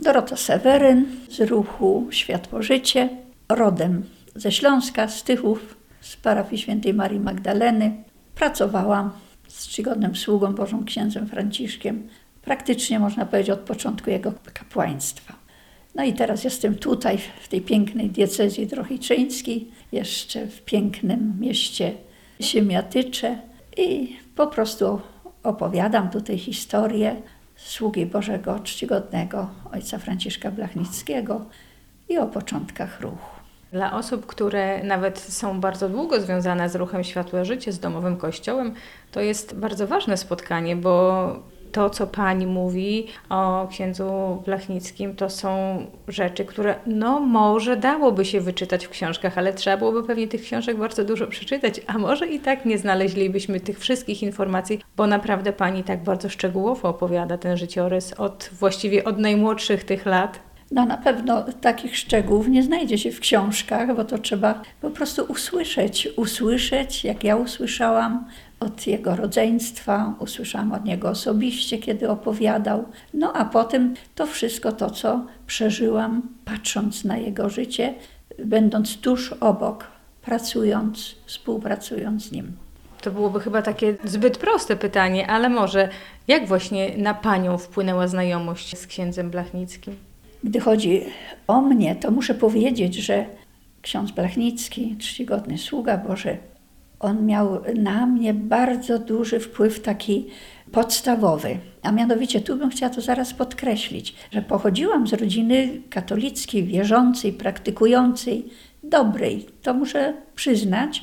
Dorota Seweryn z ruchu Światło-Życie, rodem ze Śląska, z Tychów, z parafii Świętej Marii Magdaleny. Pracowałam z czcigodnym sługą Bożą księdzem Franciszkiem, praktycznie można powiedzieć od początku jego kapłaństwa. No i teraz jestem tutaj, w tej pięknej diecezji drohiczyńskiej, jeszcze w pięknym mieście Siemiatycze i po prostu opowiadam tutaj historię sługi Bożego czcigodnego ojca Franciszka Blachnickiego i o początkach ruchu. Dla osób, które nawet są bardzo długo związane z ruchem Światło-Życie, z domowym kościołem, to jest bardzo ważne spotkanie, bo to, co pani mówi o księdzu Blachnickim, to są rzeczy, które może dałoby się wyczytać w książkach, ale trzeba byłoby pewnie tych książek bardzo dużo przeczytać, a może i tak nie znaleźlibyśmy tych wszystkich informacji, bo naprawdę pani tak bardzo szczegółowo opowiada ten życiorys właściwie od najmłodszych tych lat. Na pewno takich szczegółów nie znajdzie się w książkach, bo to trzeba po prostu usłyszeć, jak ja usłyszałam od jego rodzeństwa, usłyszałam od niego osobiście, kiedy opowiadał. A potem to wszystko to, co przeżyłam, patrząc na jego życie, będąc tuż obok, pracując, współpracując z nim. To byłoby chyba takie zbyt proste pytanie, ale może jak właśnie na panią wpłynęła znajomość z księdzem Blachnickim? Gdy chodzi o mnie, to muszę powiedzieć, że ksiądz Blachnicki, czcigodny sługa Boży, on miał na mnie bardzo duży wpływ taki podstawowy. A mianowicie, tu bym chciała to zaraz podkreślić, że pochodziłam z rodziny katolickiej, wierzącej, praktykującej, dobrej. To muszę przyznać,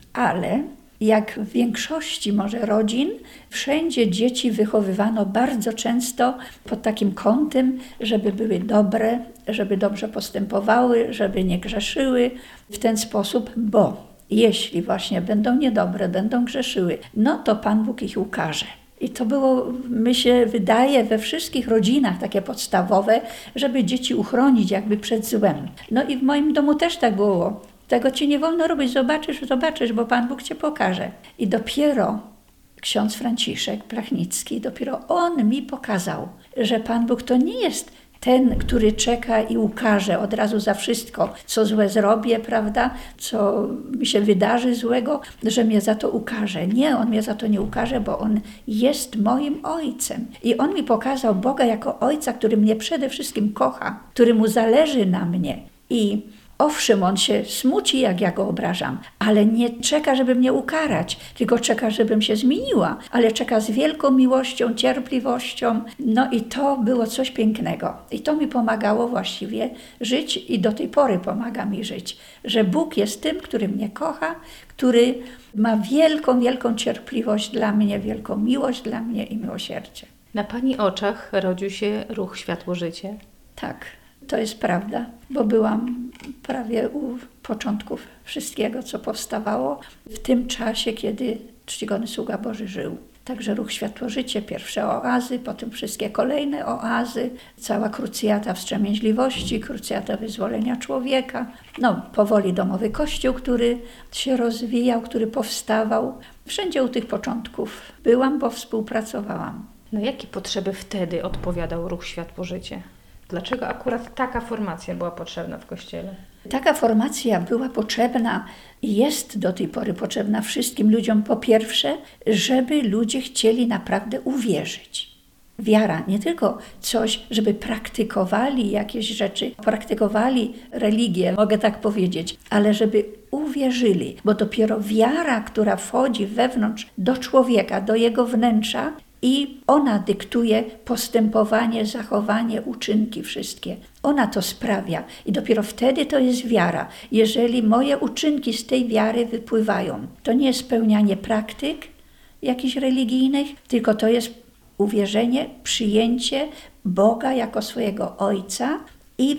ale jak w większości może rodzin, wszędzie dzieci wychowywano bardzo często pod takim kątem, żeby były dobre, żeby dobrze postępowały, żeby nie grzeszyły w ten sposób, bo jeśli właśnie będą niedobre, będą grzeszyły, to Pan Bóg ich ukarze. I to było, mi się wydaje, we wszystkich rodzinach takie podstawowe, żeby dzieci uchronić jakby przed złem. I w moim domu też tak było. Tego ci nie wolno robić, zobaczysz, bo Pan Bóg cię pokaże. I dopiero ksiądz Franciszek Blachnicki, dopiero on mi pokazał, że Pan Bóg to nie jest ten, który czeka i ukaże od razu za wszystko, co złe zrobię, prawda, co mi się wydarzy złego, że mnie za to ukarze. Nie, on mnie za to nie ukarze, bo on jest moim ojcem. I on mi pokazał Boga jako ojca, który mnie przede wszystkim kocha, który mu zależy na mnie. I owszem, on się smuci, jak ja go obrażam, ale nie czeka, żeby mnie ukarać, tylko czeka, żebym się zmieniła, ale czeka z wielką miłością, cierpliwością. I to było coś pięknego. I to mi pomagało właściwie żyć i do tej pory pomaga mi żyć, że Bóg jest tym, który mnie kocha, który ma wielką, wielką cierpliwość dla mnie, wielką miłość dla mnie i miłosierdzie. Na pani oczach rodził się ruch Światło-Życie? Tak. To jest prawda, bo byłam prawie u początków wszystkiego, co powstawało w tym czasie, kiedy czcigodny sługa Boży żył. Także ruch Światło-Życie, pierwsze oazy, potem wszystkie kolejne oazy, cała krucjata wstrzemięźliwości, krucjata wyzwolenia człowieka. Powoli domowy kościół, który się rozwijał, który powstawał. Wszędzie u tych początków byłam, bo współpracowałam. Jakie potrzeby wtedy odpowiadał ruch Światło-Życie? Dlaczego akurat taka formacja była potrzebna w Kościele? Taka formacja była potrzebna i jest do tej pory potrzebna wszystkim ludziom. Po pierwsze, żeby ludzie chcieli naprawdę uwierzyć. Wiara, nie tylko coś, żeby praktykowali jakieś rzeczy, praktykowali religię, mogę tak powiedzieć, ale żeby uwierzyli, bo dopiero wiara, która wchodzi wewnątrz do człowieka, do jego wnętrza, i ona dyktuje postępowanie, zachowanie, uczynki wszystkie. Ona to sprawia i dopiero wtedy to jest wiara. Jeżeli moje uczynki z tej wiary wypływają, to nie jest spełnianie praktyk jakichś religijnych, tylko to jest uwierzenie, przyjęcie Boga jako swojego Ojca i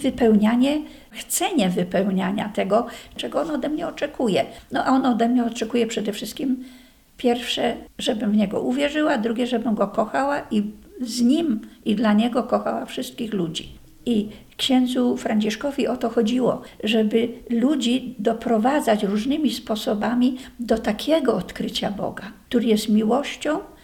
chcenie wypełniania tego, czego On ode mnie oczekuje. A On ode mnie oczekuje przede wszystkim pierwsze, żebym w Niego uwierzyła, drugie, żebym Go kochała i z Nim i dla Niego kochała wszystkich ludzi. I księdzu Franciszkowi o to chodziło, żeby ludzi doprowadzać różnymi sposobami do takiego odkrycia Boga, który jest miłością,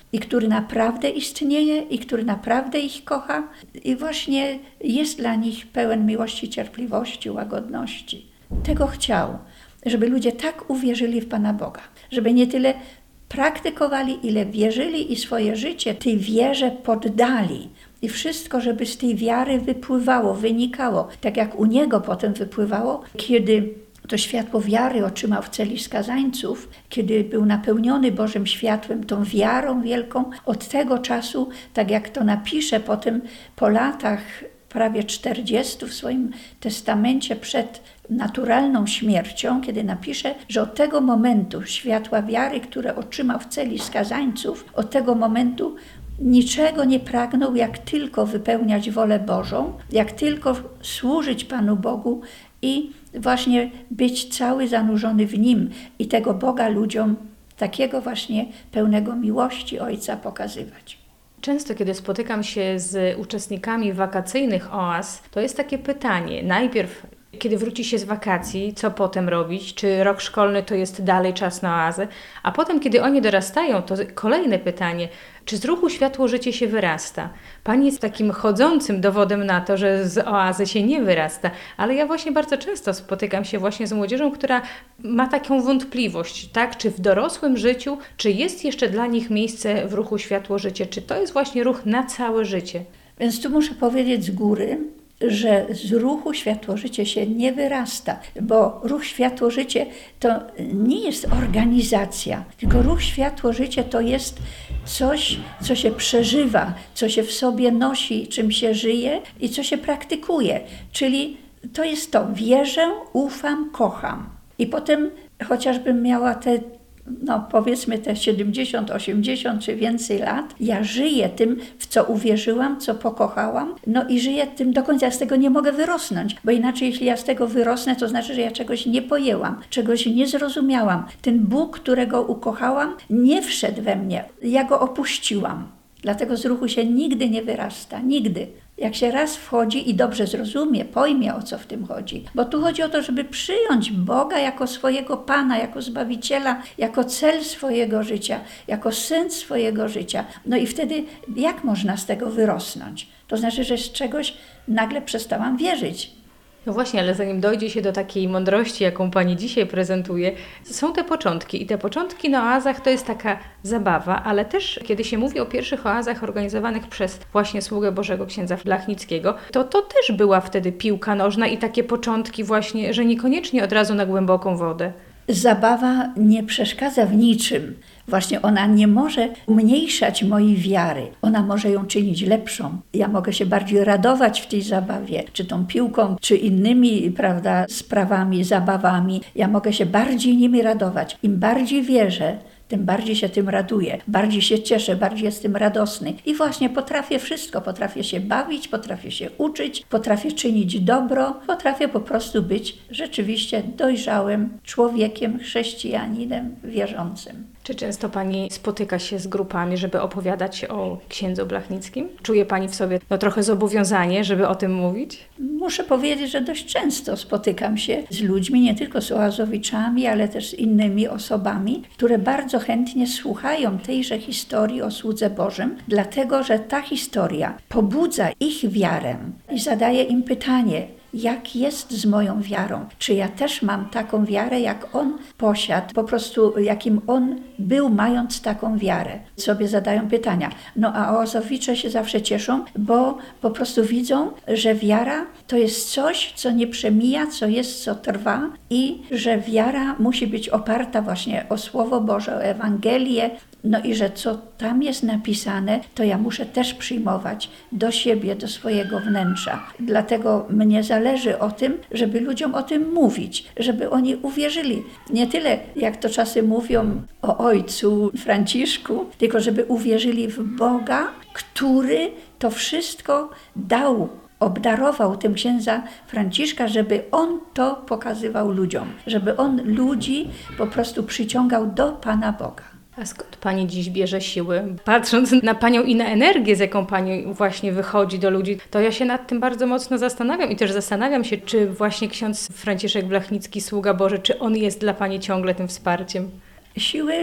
i który naprawdę istnieje i który naprawdę ich kocha i właśnie jest dla nich pełen miłości, cierpliwości, łagodności. Tego chciał, żeby ludzie tak uwierzyli w Pana Boga, żeby nie tyle praktykowali, ile wierzyli i swoje życie tej wierze poddali. I wszystko, żeby z tej wiary wypływało, wynikało, tak jak u niego potem wypływało, kiedy to światło wiary otrzymał w celi skazańców, kiedy był napełniony Bożym światłem, tą wiarą wielką. Od tego czasu, tak jak to napisze potem po latach prawie 40 w swoim testamencie przed naturalną śmiercią, kiedy napisze, że od tego momentu światła wiary, które otrzymał w celi skazańców, od tego momentu niczego nie pragnął, jak tylko wypełniać wolę Bożą, jak tylko służyć Panu Bogu i właśnie być cały zanurzony w Nim i tego Boga ludziom, takiego właśnie pełnego miłości Ojca pokazywać. Często, kiedy spotykam się z uczestnikami wakacyjnych oaz, to jest takie pytanie. Najpierw, kiedy wróci się z wakacji, co potem robić? Czy rok szkolny to jest dalej czas na oazę? A potem, kiedy oni dorastają, to kolejne pytanie. Czy z ruchu światło życie się wyrasta? Pani jest takim chodzącym dowodem na to, że z oazy się nie wyrasta. Ale ja właśnie bardzo często spotykam się właśnie z młodzieżą, która ma taką wątpliwość, tak? Czy w dorosłym życiu, czy jest jeszcze dla nich miejsce w ruchu światło życie? Czy to jest właśnie ruch na całe życie? Więc tu muszę powiedzieć z góry, że z ruchu światło-życie się nie wyrasta, bo ruch światło-życie to nie jest organizacja, tylko ruch światło-życie to jest coś, co się przeżywa, co się w sobie nosi, czym się żyje i co się praktykuje. Czyli to jest to, wierzę, ufam, kocham. I potem chociażbym miała te powiedzmy te 70, 80 czy więcej lat, ja żyję tym, w co uwierzyłam, co pokochałam, i żyję tym do końca. Ja z tego nie mogę wyrosnąć, bo inaczej jeśli ja z tego wyrosnę, to znaczy, że ja czegoś nie pojęłam, czegoś nie zrozumiałam. Ten Bóg, którego ukochałam, nie wszedł we mnie, ja go opuściłam. Dlatego z ruchu się nigdy nie wyrasta, nigdy. Jak się raz wchodzi i dobrze zrozumie, pojmie, o co w tym chodzi. Bo tu chodzi o to, żeby przyjąć Boga jako swojego Pana, jako Zbawiciela, jako cel swojego życia, jako sens swojego życia. I wtedy jak można z tego wyrosnąć? To znaczy, że z czegoś nagle przestałam wierzyć. No właśnie, ale zanim dojdzie się do takiej mądrości, jaką Pani dzisiaj prezentuje, są te początki. I te początki na oazach to jest taka zabawa, ale też kiedy się mówi o pierwszych oazach organizowanych przez właśnie sługę Bożego księdza Blachnickiego, to też była wtedy piłka nożna i takie początki właśnie, że niekoniecznie od razu na głęboką wodę. Zabawa nie przeszkadza w niczym. Właśnie ona nie może umniejszać mojej wiary. Ona może ją czynić lepszą. Ja mogę się bardziej radować w tej zabawie, czy tą piłką, czy innymi, sprawami, zabawami. Ja mogę się bardziej nimi radować. Im bardziej wierzę, tym bardziej się tym raduję, bardziej się cieszę, bardziej jestem radosny. I właśnie potrafię wszystko. Potrafię się bawić, potrafię się uczyć, potrafię czynić dobro, potrafię po prostu być rzeczywiście dojrzałym człowiekiem, chrześcijaninem, wierzącym. Czy często Pani spotyka się z grupami, żeby opowiadać o księdzu Blachnickim? Czuje Pani w sobie trochę zobowiązanie, żeby o tym mówić? Muszę powiedzieć, że dość często spotykam się z ludźmi, nie tylko z oazowiczami, ale też z innymi osobami, które bardzo chętnie słuchają tejże historii o słudze Bożym, dlatego że ta historia pobudza ich wiarę i zadaje im pytanie, jak jest z moją wiarą? Czy ja też mam taką wiarę, jak on posiadł, po prostu jakim on był, mając taką wiarę? Sobie zadają pytania. A oazowicze się zawsze cieszą, bo po prostu widzą, że wiara to jest coś, co nie przemija, co trwa i że wiara musi być oparta właśnie o Słowo Boże, o Ewangelię, i że co tam jest napisane, to ja muszę też przyjmować do siebie, do swojego wnętrza. Dlatego mnie zależy o tym, żeby ludziom o tym mówić, żeby oni uwierzyli. Nie tyle, jak to czasem mówią o ojcu Franciszku, tylko żeby uwierzyli w Boga, który to wszystko dał, obdarował tym księdza Franciszka, żeby on to pokazywał ludziom, żeby on ludzi po prostu przyciągał do Pana Boga. A skąd Pani dziś bierze siły? Patrząc na Panią i na energię, z jaką Pani właśnie wychodzi do ludzi, to ja się nad tym bardzo mocno zastanawiam i też zastanawiam się, czy właśnie ksiądz Franciszek Blachnicki, sługa Boży, czy on jest dla Pani ciągle tym wsparciem? Siły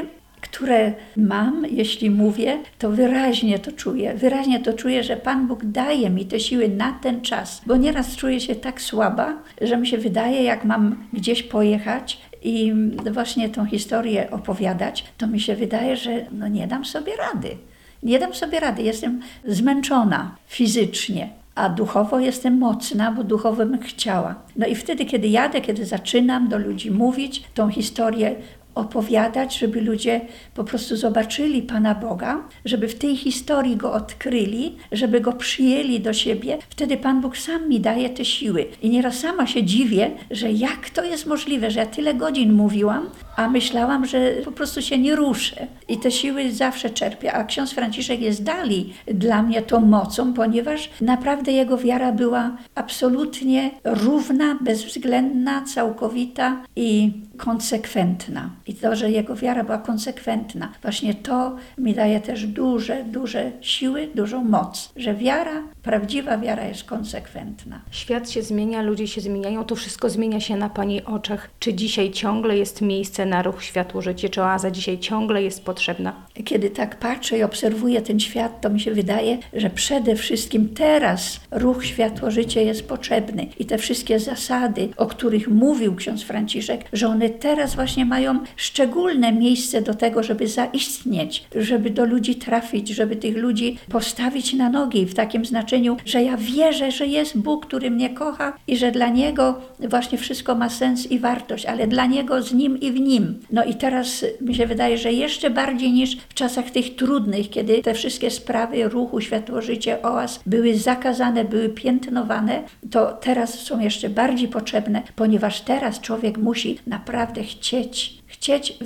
które mam, jeśli mówię, to wyraźnie to czuję, że Pan Bóg daje mi te siły na ten czas, bo nieraz czuję się tak słaba, że mi się wydaje, jak mam gdzieś pojechać i właśnie tą historię opowiadać, to mi się wydaje, że nie dam sobie rady. Nie dam sobie rady, jestem zmęczona fizycznie, a duchowo jestem mocna, bo duchowo bym chciała. No i wtedy, kiedy jadę, kiedy zaczynam do ludzi mówić, tą historię opowiadać, żeby ludzie po prostu zobaczyli Pana Boga, żeby w tej historii Go odkryli, żeby Go przyjęli do siebie, wtedy Pan Bóg sam mi daje te siły. I nieraz sama się dziwię, że jak to jest możliwe, że ja tyle godzin mówiłam, a myślałam, że po prostu się nie ruszę. I te siły zawsze czerpię. A ksiądz Franciszek jest dalej dla mnie tą mocą, ponieważ naprawdę jego wiara była absolutnie równa, bezwzględna, całkowita i konsekwentna. I to, że jego wiara była konsekwentna, właśnie to mi daje też duże siły, dużą moc, że wiara, prawdziwa wiara jest konsekwentna. Świat się zmienia, ludzie się zmieniają, to wszystko zmienia się na Pani oczach. Czy dzisiaj ciągle jest miejsce na ruch Światło Życie? Czy oaza dzisiaj ciągle jest potrzebna? Kiedy tak patrzę i obserwuję ten świat, to mi się wydaje, że przede wszystkim teraz ruch Światło Życie jest potrzebny. I te wszystkie zasady, o których mówił ksiądz Franciszek, że one teraz właśnie mają szczególne miejsce do tego, żeby zaistnieć, żeby do ludzi trafić, żeby tych ludzi postawić na nogi w takim znaczeniu, że ja wierzę, że jest Bóg, który mnie kocha i że dla Niego właśnie wszystko ma sens i wartość, ale dla Niego z Nim i w Nim. No i teraz mi się wydaje, że jeszcze bardziej niż w czasach tych trudnych, kiedy te wszystkie sprawy ruchu Światło Życie, oaz były zakazane, były piętnowane, to teraz są jeszcze bardziej potrzebne, ponieważ teraz człowiek musi naprawdę chcieć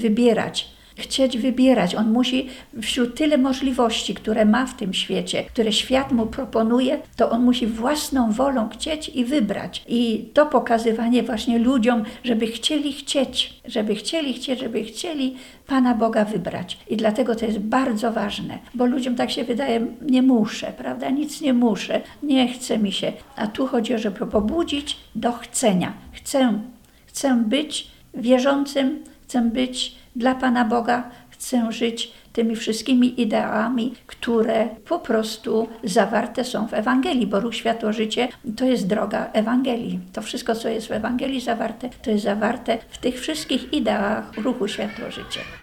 wybierać. On musi wśród tyle możliwości, które ma w tym świecie, które świat mu proponuje, to on musi własną wolą chcieć i wybrać. I to pokazywanie właśnie ludziom, żeby chcieli Pana Boga wybrać. I dlatego to jest bardzo ważne, bo ludziom tak się wydaje, nie muszę, prawda? Nic nie muszę, nie chce mi się. A tu chodzi o, żeby pobudzić do chcenia. Chcę być wierzącym, chcę być dla Pana Boga, chcę żyć tymi wszystkimi ideałami, które po prostu zawarte są w Ewangelii, bo ruch Światło Życie to jest droga Ewangelii. To wszystko, co jest w Ewangelii zawarte, to jest zawarte w tych wszystkich ideałach ruchu Światło Życie.